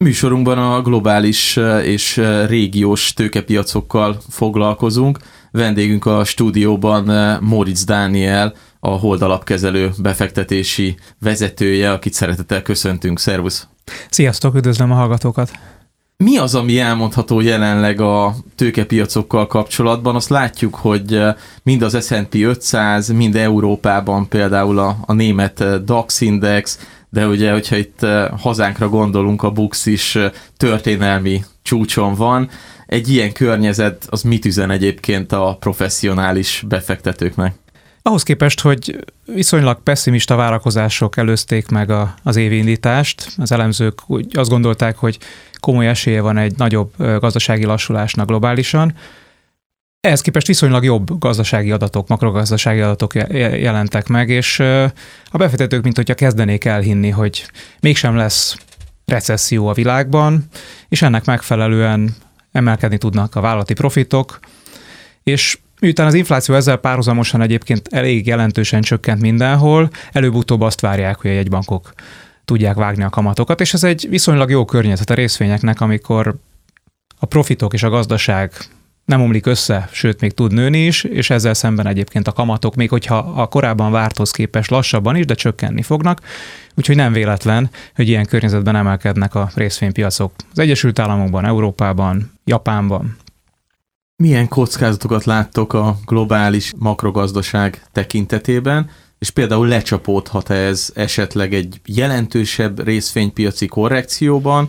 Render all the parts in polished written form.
Műsorunkban a globális és régiós tőkepiacokkal foglalkozunk. Vendégünk a stúdióban Móricz Dániel, a Hold alapkezelő befektetési vezetője, akit szeretettel köszöntünk. Szervusz! Sziasztok, üdvözlöm a hallgatókat! Mi az, ami elmondható jelenleg a tőkepiacokkal kapcsolatban? Azt látjuk, hogy mind az S&P 500, mind Európában például a német DAX index, de ugye, hogyha itt hazánkra gondolunk, a BUX is történelmi csúcson van. Egy ilyen környezet az mit üzen egyébként a professzionális befektetőknek? Ahhoz képest, hogy viszonylag pesszimista várakozások előzték meg az évi indítást, az elemzők úgy azt gondolták, hogy komoly esélye van egy nagyobb gazdasági lassulásnak globálisan. Ehhez képest viszonylag jobb gazdasági adatok, makrogazdasági adatok jelentek meg, és a befektetők, mint hogyha kezdenék elhinni, hogy mégsem lesz recesszió a világban, és ennek megfelelően emelkedni tudnak a vállalati profitok, és miután az infláció ezzel párhuzamosan egyébként elég jelentősen csökkent mindenhol, előbb-utóbb azt várják, hogy a jegybankok tudják vágni a kamatokat, és ez egy viszonylag jó környezet a részvényeknek, amikor a profitok és a gazdaság nem omlik össze, sőt még tud nőni is, és ezzel szemben egyébként a kamatok, még hogyha a korábban várthoz képest lassabban is, de csökkenni fognak, úgyhogy nem véletlen, hogy ilyen környezetben emelkednek a részvénypiacok az Egyesült Államokban, Európában, Japánban. Milyen kockázatokat láttok a globális makrogazdaság tekintetében, és például lecsapódhat ez esetleg egy jelentősebb részvénypiaci korrekcióban?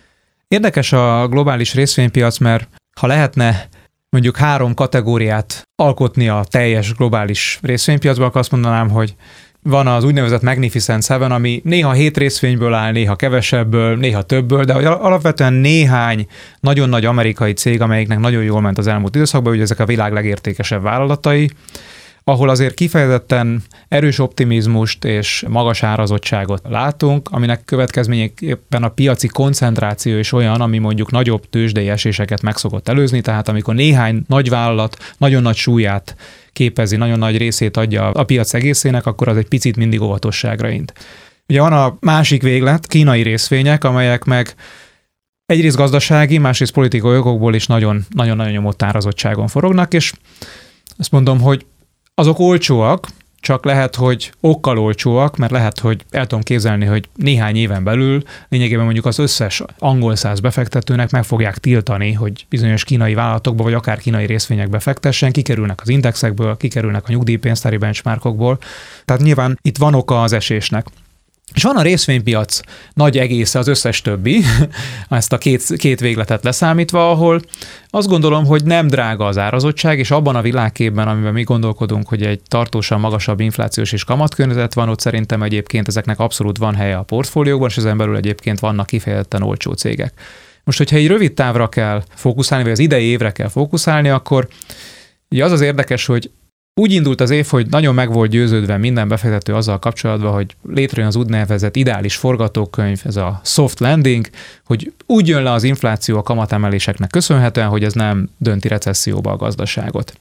Érdekes a globális részvénypiac, mert ha lehetne mondjuk 3 kategóriát alkotni a teljes globális részvénypiacban, akkor azt mondanám, hogy van az úgynevezett Magnificent Seven, ami néha 7 részvényből áll, néha kevesebből, néha többből, de alapvetően néhány nagyon nagy amerikai cég, amelyiknek nagyon jól ment az elmúlt időszakban, ugye ezek a világ legértékesebb vállalatai, ahol azért kifejezetten erős optimizmust és magas árazottságot látunk, aminek következményeképpen a piaci koncentráció is olyan, ami mondjuk nagyobb tőzsdei eséseket meg szokott előzni, tehát amikor néhány nagy vállalat nagyon nagy súlyát képezi, nagyon nagy részét adja a piac egészének, akkor az egy picit mindig óvatosságra int. Ugye van a másik véglet, kínai részvények, amelyek meg egyrészt gazdasági, másrészt politikai okokból is nagyon-nagyon nyomott árazottságon forognak, és azt mondom, hogy azok olcsóak, csak lehet, hogy okkal olcsóak, mert lehet, hogy el tudom képzelni, hogy néhány éven belül lényegében mondjuk az összes angol száz befektetőnek meg fogják tiltani, hogy bizonyos kínai vállalatokba, vagy akár kínai részvényekbe fektessen, kikerülnek az indexekből, kikerülnek a nyugdíjpénztári benchmarkokból. Tehát nyilván itt van oka az esésnek. És van a részvénypiac nagy egésze, az összes többi, ezt a két végletet leszámítva, ahol azt gondolom, hogy nem drága az árazottság, és abban a világképben, amiben mi gondolkodunk, hogy egy tartósan magasabb inflációs és kamatkörnyezet van, ott szerintem egyébként ezeknek abszolút van helye a portfóliókban, és ezen belül egyébként vannak kifejezetten olcsó cégek. Most, hogyha egy rövid távra kell fókuszálni, vagy az idei évre kell fókuszálni, akkor ugye az érdekes, hogy úgy indult az év, hogy nagyon meg volt győződve minden befektető azzal kapcsolatban, hogy létrejön az úgynevezett ideális forgatókönyv, ez a soft landing, hogy úgy jön le az infláció a kamatemeléseknek köszönhetően, hogy ez nem dönti recesszióba a gazdaságot.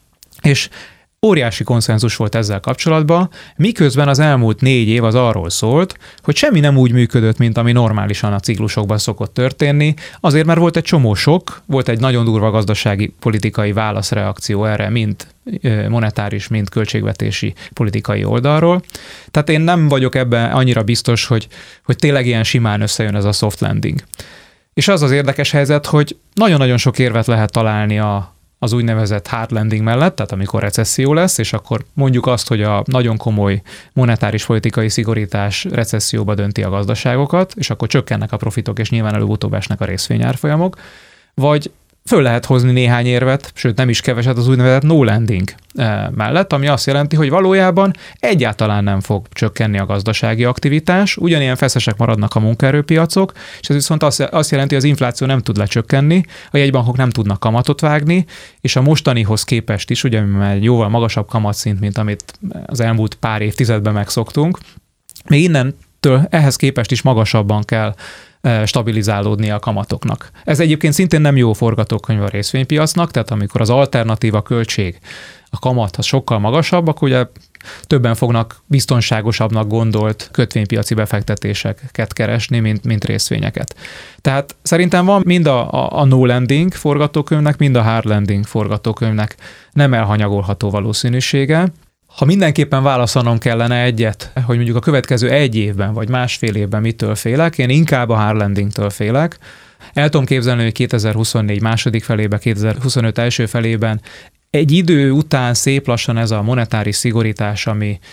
És óriási konszenzus volt ezzel kapcsolatban, miközben az elmúlt 4 év az arról szólt, hogy semmi nem úgy működött, mint ami normálisan a ciklusokban szokott történni, azért mert volt egy csomó sok, volt egy nagyon durva gazdasági politikai válaszreakció erre, mind monetáris, mind költségvetési politikai oldalról. Tehát én nem vagyok ebben annyira biztos, hogy tényleg ilyen simán összejön ez a soft landing. És az érdekes helyzet, hogy nagyon-nagyon sok érvet lehet találni az úgynevezett hard landing mellett, tehát amikor recesszió lesz, és akkor mondjuk azt, hogy a nagyon komoly monetáris politikai szigorítás recesszióba dönti a gazdaságokat, és akkor csökkennek a profitok, és nyilván előbb-utóbb esnek a részvényárfolyamok, vagy föl lehet hozni néhány érvet, sőt nem is keveset az úgynevezett no landing mellett, ami azt jelenti, hogy valójában egyáltalán nem fog csökkenni a gazdasági aktivitás, ugyanilyen feszesek maradnak a munkaerőpiacok, és ez viszont azt jelenti, hogy az infláció nem tud lecsökkenni, a jegybankok nem tudnak kamatot vágni, és a mostanihoz képest is, ugye egy jóval magasabb kamatszint, mint amit az elmúlt pár évtizedben megszoktunk, még innentől ehhez képest is magasabban kell stabilizálódnia a kamatoknak. Ez egyébként szintén nem jó forgatókönyv a részvénypiacnak, tehát amikor az alternatíva költség, a kamat az sokkal magasabb, akkor ugye többen fognak biztonságosabbnak gondolt kötvénypiaci befektetéseket keresni, mint részvényeket. Tehát szerintem van mind a no landing forgatókönyvnek, mind a hard landing forgatókönyvnek nem elhanyagolható valószínűsége. Ha mindenképpen válaszolnom kellene egyet, hogy mondjuk a következő egy évben vagy másfél évben mitől félek, én inkább a hard landingtől félek. El tudom képzelni, hogy 2024 második felében, 2025 első felében egy idő után szép lassan ez a monetáris szigorítás,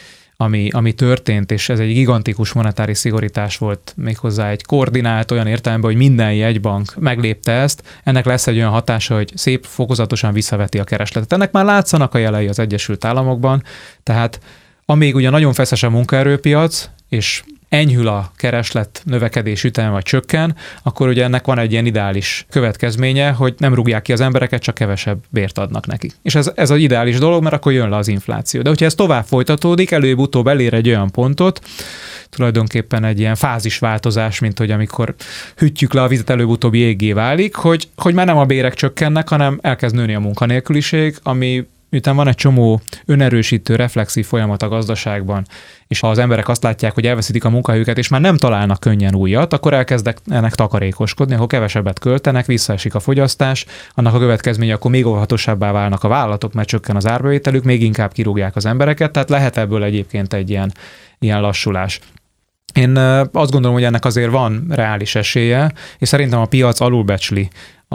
ami történt, és ez egy gigantikus monetáris szigorítás volt, méghozzá egy koordinált olyan értelemben, hogy minden jegybank meglépte ezt, ennek lesz egy olyan hatása, hogy szép fokozatosan visszaveti a keresletet. Ennek már látszanak a jelei az Egyesült Államokban, tehát amíg ugye nagyon feszes a munkaerőpiac, és enyhül a kereslet növekedés üteme vagy csökken, akkor ugye ennek van egy ilyen ideális következménye, hogy nem rúgják ki az embereket, csak kevesebb bért adnak neki. És ez az ideális dolog, mert akkor jön le az infláció. De hogyha ez tovább folytatódik, előbb-utóbb elér egy olyan pontot, tulajdonképpen egy ilyen fázisváltozás, mint hogy amikor hűtjük le a vizet, előbb-utóbb jéggé válik, hogy már nem a bérek csökkennek, hanem elkezd nőni a munkanélküliség, ami miután van egy csomó önerősítő, reflexív folyamat a gazdaságban, és ha az emberek azt látják, hogy elveszítik a munkahelyüket, és már nem találnak könnyen újat, akkor elkezdenek takarékoskodni, akkor kevesebbet költenek, visszaesik a fogyasztás, annak a következménye, akkor még óvatosabbá válnak a vállalatok, mert csökken az árbevételük, még inkább kirúgják az embereket, tehát lehet ebből egyébként egy ilyen lassulás. Én azt gondolom, hogy ennek azért van reális esélye, és szerintem a piac alulbecsli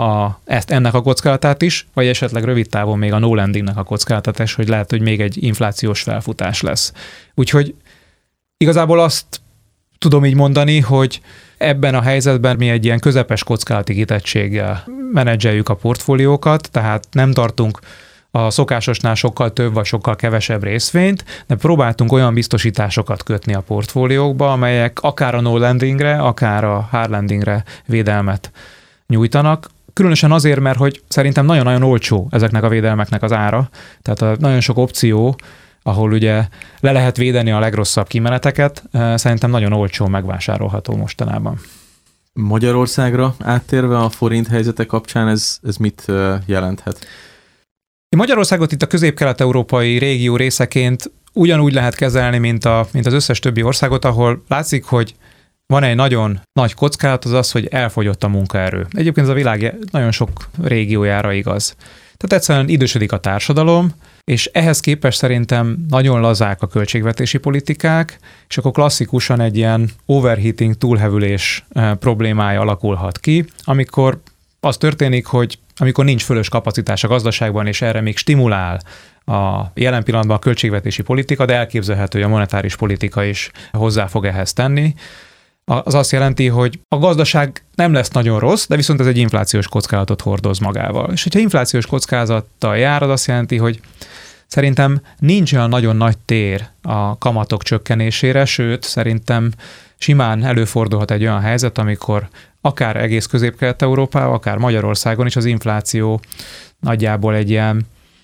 ennek a kockázatát is, vagy esetleg rövid távon még a no landingnek a kockázatát is, hogy lehet, hogy még egy inflációs felfutás lesz. Úgyhogy igazából azt tudom így mondani, hogy ebben a helyzetben mi egy ilyen közepes kockázati kitettséggel menedzseljük a portfóliókat, tehát nem tartunk a szokásosnál sokkal több vagy sokkal kevesebb részvényt, de próbáltunk olyan biztosításokat kötni a portfóliókba, amelyek akár a no landingre, akár a hard landingre védelmet nyújtanak. Különösen azért, mert hogy szerintem nagyon-nagyon olcsó ezeknek a védelmeknek az ára, tehát nagyon sok opció, ahol ugye le lehet védeni a legrosszabb kimeneteket, szerintem nagyon olcsó megvásárolható mostanában. Magyarországra áttérve a forint helyzete kapcsán ez mit jelenthet? Magyarországot itt a közép-kelet-európai régió részeként ugyanúgy lehet kezelni, mint az összes többi országot, ahol látszik, hogy van egy nagyon nagy kockázat, az, hogy elfogyott a munkaerő. Egyébként ez a világ nagyon sok régiójára igaz. Tehát egyszerűen idősödik a társadalom, és ehhez képest szerintem nagyon lazák a költségvetési politikák, és akkor klasszikusan egy ilyen overheating, túlhevülés problémája alakulhat ki, amikor az történik, hogy amikor nincs fölös kapacitás a gazdaságban, és erre még stimulál a jelen pillanatban a költségvetési politika, de elképzelhető, hogy a monetáris politika is hozzá fog ehhez tenni. Az azt jelenti, hogy a gazdaság nem lesz nagyon rossz, de viszont ez egy inflációs kockázatot hordoz magával. És hogyha inflációs kockázattal jár, az azt jelenti, hogy szerintem nincs olyan nagyon nagy tér a kamatok csökkenésére, sőt, szerintem simán előfordulhat egy olyan helyzet, amikor akár egész Közép-Kelet-Európában, akár Magyarországon is az infláció nagyjából egy ilyen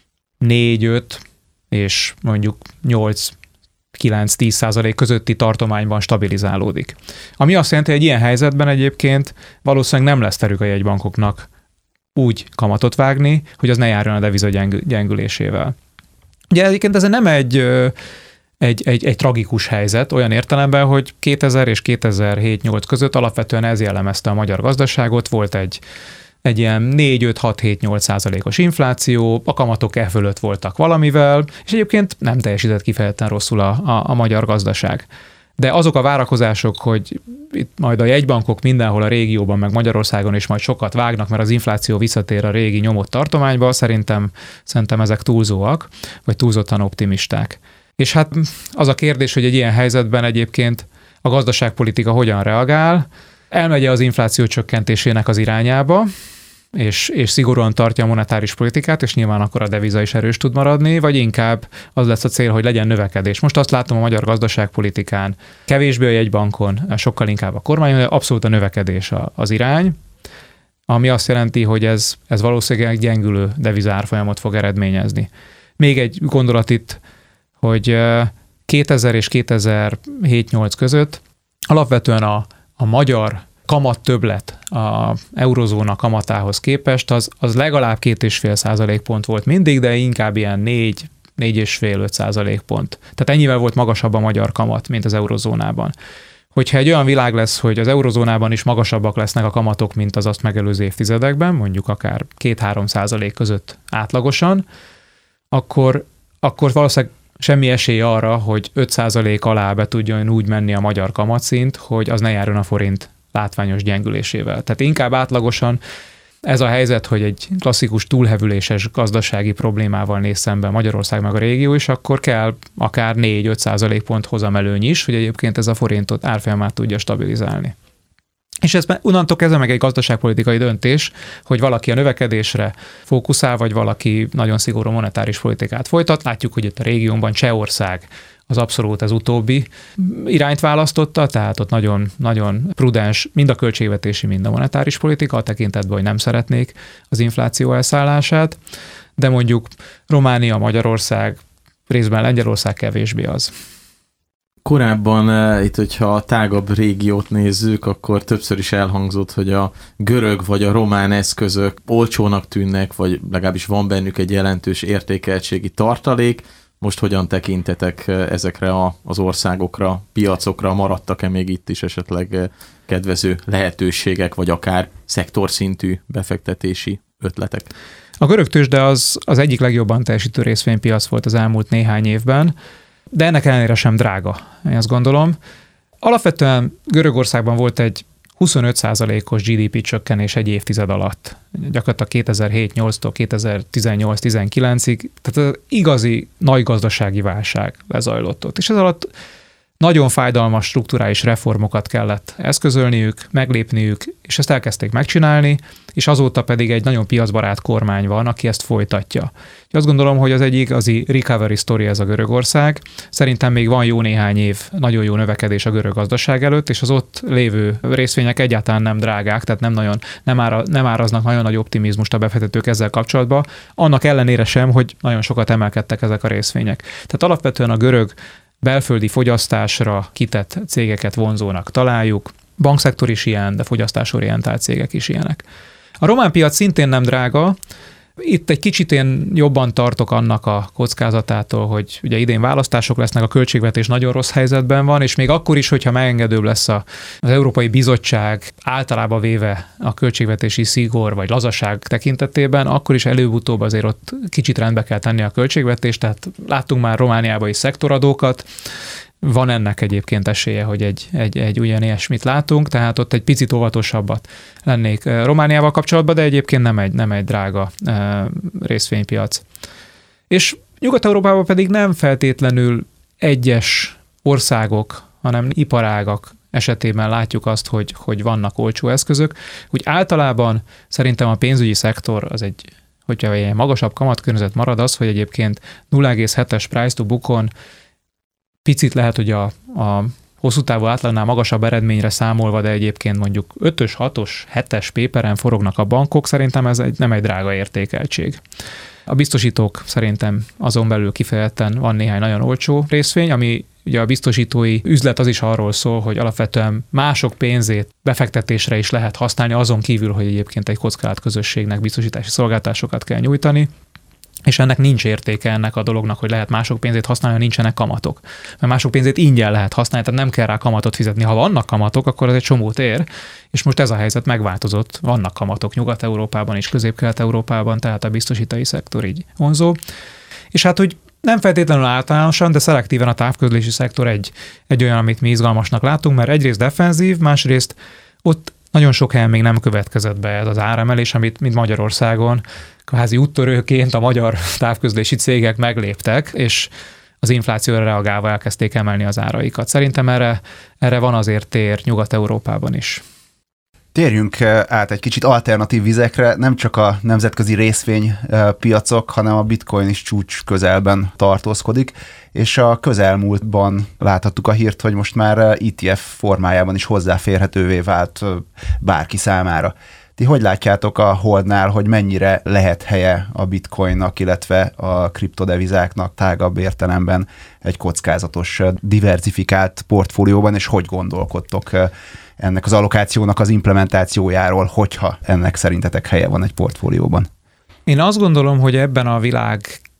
4-5 és mondjuk 8-9-10% közötti tartományban stabilizálódik. Ami azt jelenti, hogy egy ilyen helyzetben egyébként valószínűleg nem lesz terük a jegybankoknak úgy kamatot vágni, hogy az ne járjon a deviza gyengülésével. Ugye egyébként ez nem egy tragikus helyzet olyan értelemben, hogy 2000 és 2007-8 között alapvetően ez jellemezte a magyar gazdaságot, volt egy ilyen 4-5-6-7-8%-os infláció, a kamatok fölött voltak valamivel, és egyébként nem teljesített kifejezetten rosszul a magyar gazdaság. De azok a várakozások, hogy itt majd a jegybankok mindenhol a régióban, meg Magyarországon is majd sokat vágnak, mert az infláció visszatér a régi nyomott tartományba, szerintem ezek túlzóak, vagy túlzottan optimisták. És hát az a kérdés, hogy egy ilyen helyzetben egyébként a gazdaságpolitika hogyan reagál, elmegy az infláció csökkentésének az irányába, és szigorúan tartja a monetáris politikát, és nyilván akkor a deviza is erős tud maradni, vagy inkább az lesz a cél, hogy legyen növekedés. Most azt látom a magyar gazdaságpolitikán, kevésbé a jegybankon, sokkal inkább a kormányon, abszolút a növekedés az irány, ami azt jelenti, hogy ez valószínűleg gyengülő devizárfolyamot fog eredményezni. Még egy gondolat itt, hogy 2000 és 2007-8 között alapvetően a magyar kamat többlet a eurozóna kamatához képest, az legalább 2,5% pont volt mindig, de inkább ilyen 4,5-5 pont. Tehát ennyivel volt magasabb a magyar kamat, mint az eurozónában. Hogyha egy olyan világ lesz, hogy az eurozónában is magasabbak lesznek a kamatok, mint az azt megelőző évtizedekben, mondjuk akár 2-3% között átlagosan, akkor valószínűleg semmi esély arra, hogy 5% alá be tudjon úgy menni a magyar kamatszint, hogy az ne járjon a forint látványos gyengülésével. Tehát inkább átlagosan ez a helyzet, hogy egy klasszikus túlhevüléses gazdasági problémával néz szemben Magyarország meg a régió is, akkor kell akár 4-5% pont hozamelőny is, hogy egyébként ez a forintot árfolyamát tudja stabilizálni. És ez onnantól kezdve meg egy gazdaságpolitikai döntés, hogy valaki a növekedésre fókuszál, vagy valaki nagyon szigorú monetáris politikát folytat. Látjuk, hogy itt a régiónban Csehország az abszolút az utóbbi irányt választotta, tehát ott nagyon, nagyon prudens mind a költségvetési, mind a monetáris politika, a tekintetben, hogy nem szeretnék az infláció elszállását, de mondjuk Románia, Magyarország, részben Lengyelország kevésbé az. Korábban itt, hogyha a tágabb régiót nézzük, akkor többször is elhangzott, hogy a görög vagy a román eszközök olcsónak tűnnek, vagy legalábbis van bennük egy jelentős értékeltségi tartalék. Most hogyan tekintetek ezekre az országokra, piacokra? Maradtak-e még itt is esetleg kedvező lehetőségek, vagy akár szektorszintű befektetési ötletek? A görög tőzsde az egyik legjobban teljesítő részvénypiac volt az elmúlt néhány évben, de ennek ellenére sem drága, én azt gondolom. Alapvetően Görögországban volt egy 25%-os GDP csökkenés egy évtized alatt. Gyakorlatilag 2007-8-tól 2018-19-ig, tehát az igazi nagy gazdasági válság lezajlott ott. És ez alatt nagyon fájdalmas strukturális reformokat kellett eszközölniük, meglépniük, és ezt elkezdték megcsinálni, és azóta pedig egy nagyon piacbarát kormány van, aki ezt folytatja. Azt gondolom, hogy az egy igazi recovery story ez a Görögország. Szerintem még van jó néhány év nagyon jó növekedés a görög gazdaság előtt, és az ott lévő részvények egyáltalán nem drágák, tehát nem áraznak nagyon nagy optimizmust a befektetők ezzel kapcsolatban, annak ellenére sem, hogy nagyon sokat emelkedtek ezek a részvények. Tehát alapvetően a görög belföldi fogyasztásra kitett cégeket vonzónak találjuk, bankszektor is ilyen, de fogyasztásorientált cégek is ilyenek. A román piac szintén nem drága, itt egy kicsit én jobban tartok annak a kockázatától, hogy ugye idén választások lesznek, a költségvetés nagyon rossz helyzetben van, és még akkor is, hogyha megengedőbb lesz az Európai Bizottság általában véve a költségvetési szigor vagy lazaság tekintetében, akkor is előbb-utóbb azért ott kicsit rendbe kell tenni a költségvetést, tehát láttunk már Romániában is szektoradókat, van ennek egyébként esélye, hogy egy ugyan ilyesmit látunk, tehát ott egy picit óvatosabbat lennék Romániával kapcsolatban, de egyébként nem egy drága részvénypiac. És Nyugat-Európában pedig nem feltétlenül egyes országok, hanem iparágak esetében látjuk azt, hogy vannak olcsó eszközök. Úgy általában szerintem a pénzügyi szektor az hogyha egy magasabb kamatkörnyezet marad az, hogy egyébként 0,7-es price to bookon picit lehet, hogy a hosszú távú átlagnál magasabb eredményre számolva, de egyébként mondjuk 5-ös, 6-os, 7-es péperen forognak a bankok, szerintem ez nem egy drága értékeltség. A biztosítók szerintem azon belül kifejezetten van néhány nagyon olcsó részvény, ami ugye a biztosítói üzlet az is arról szól, hogy alapvetően mások pénzét befektetésre is lehet használni, azon kívül, hogy egyébként egy kockázatközösségnek biztosítási szolgáltatásokat kell nyújtani. És ennek nincs értéke ennek a dolognak, hogy lehet mások pénzét használni, ha nincsenek kamatok. Mert mások pénzét ingyen lehet használni, tehát nem kell rá kamatot fizetni. Ha vannak kamatok, akkor az egy csomót ér, és most ez a helyzet megváltozott. Vannak kamatok Nyugat-Európában és Közép-Kelet-Európában, tehát a biztosítói szektor így vonzó. És hát, hogy nem feltétlenül általánosan, de szelektíven a távközlési szektor egy olyan, amit mi izgalmasnak látunk, mert egyrészt defenzív, másrészt ott nagyon sok helyen még nem következett be ez az áremelés, amit mint Magyarországon kvázi úttörőként a magyar távközlési cégek megléptek, és az inflációra reagálva elkezdték emelni az áraikat. Szerintem erre van azért tér Nyugat-Európában is. Térjünk át egy kicsit alternatív vizekre, nem csak a nemzetközi részvénypiacok, hanem a bitcoin is csúcs közelben tartózkodik, és a közelmúltban láthattuk a hírt, hogy most már ETF formájában is hozzáférhetővé vált bárki számára. Ti hogy látjátok a Holdnál, hogy mennyire lehet helye a bitcoinnak, illetve a kriptodevizáknak tágabb értelemben egy kockázatos, diversifikált portfólióban, és hogy gondolkodtok ennek az allokációnak az implementációjáról, hogyha ennek szerintetek helye van egy portfólióban? Én azt gondolom, hogy ebben a világ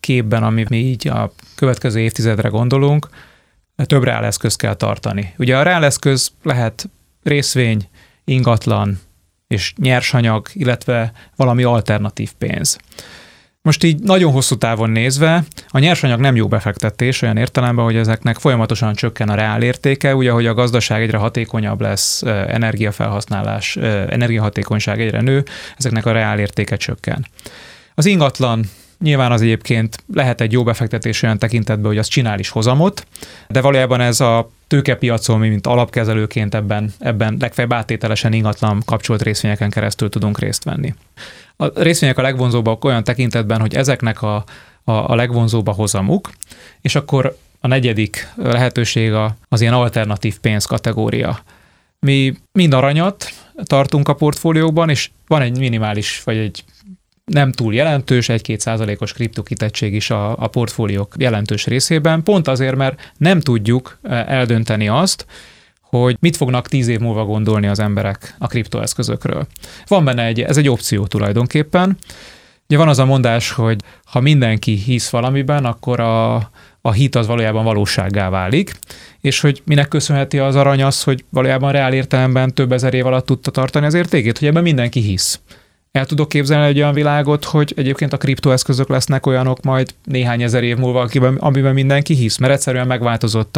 képben, ami mi így a következő évtizedre gondolunk, több reáleszközt kell tartani. Ugye a reáleszköz lehet részvény, ingatlan és nyersanyag, illetve valami alternatív pénz. Most így nagyon hosszú távon nézve, a nyersanyag nem jó befektetés olyan értelemben, hogy ezeknek folyamatosan csökken a reálértéke, ugye, hogy a gazdaság egyre hatékonyabb lesz, energiafelhasználás, energiahatékonyság egyre nő, ezeknek a reálértéke csökken. Az ingatlan nyilván az egyébként lehet egy jó befektetés olyan tekintetben, hogy az csinál is hozamot, de valójában ez a tőkepiacon, mi mint alapkezelőként ebben legfeljebb áttételesen ingatlan kapcsolt részvényeken keresztül tudunk részt venni. A részvények a legvonzóbbak olyan tekintetben, hogy ezeknek a legvonzóbb a hozamuk, és akkor a negyedik lehetőség az ilyen alternatív pénz kategória. Mi mind aranyat tartunk a portfólióban, és van egy minimális, vagy egy nem túl jelentős, 1-2%-os kriptokitettség is a portfóliók jelentős részében, pont azért, mert nem tudjuk eldönteni azt, hogy mit fognak 10 év múlva gondolni az emberek a kriptoeszközökről. Van benne ez egy opció tulajdonképpen. Ugye van az a mondás, hogy ha mindenki hisz valamiben, akkor a hit az valójában valósággá válik, és hogy minek köszönheti az arany az, hogy valójában reál értelemben több ezer év alatt tudta tartani az értékét, hogy ebben mindenki hisz. El tudok képzelni egy olyan világot, hogy egyébként a kriptoeszközök lesznek olyanok majd néhány ezer év múlva, amiben mindenki hisz, mert egyszerűen megváltozott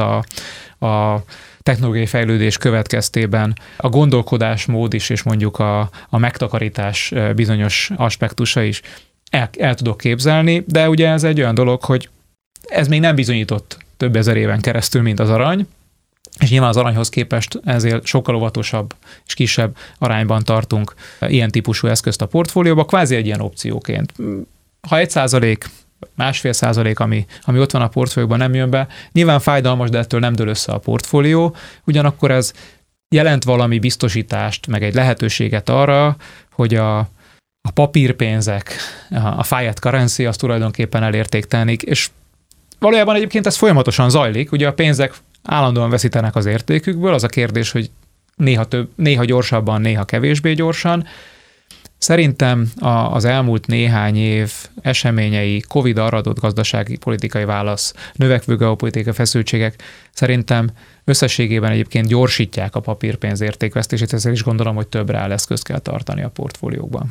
a technológiai fejlődés következtében a gondolkodásmód is, és mondjuk a megtakarítás bizonyos aspektusa is el tudok képzelni, de ugye ez egy olyan dolog, hogy ez még nem bizonyított több ezer éven keresztül, mint az arany, és nyilván az aranyhoz képest ezért sokkal óvatosabb és kisebb arányban tartunk ilyen típusú eszközt a portfólióba, kvázi egy ilyen opcióként. Ha 1%, 1,5%, ami ott van a portfólióban, nem jön be, nyilván fájdalmas, de ettől nem dől össze a portfólió, ugyanakkor ez jelent valami biztosítást, meg egy lehetőséget arra, hogy a papírpénzek, a fiat currency, az tulajdonképpen elértéktelenik, és valójában egyébként ez folyamatosan zajlik, ugye a pénzek állandóan veszítenek az értékükből, az a kérdés, hogy néha gyorsabban, néha kevésbé gyorsan. Szerintem az elmúlt néhány év eseményei, Covid-ra adott gazdasági politikai válasz, növekvő geopolitikai feszültségek szerintem összességében egyébként gyorsítják a papírpénz értékvesztését, ezért is gondolom, hogy több reáleszközt kell tartani a portfóliókban.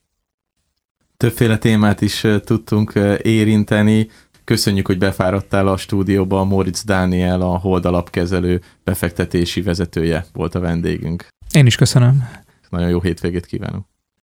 Többféle témát is tudtunk érinteni. Köszönjük, hogy befáradtál a stúdióba. Móricz Dániel, a Hold alapkezelő befektetési vezetője volt a vendégünk. Én is köszönöm. Nagyon jó hétvégét kívánok.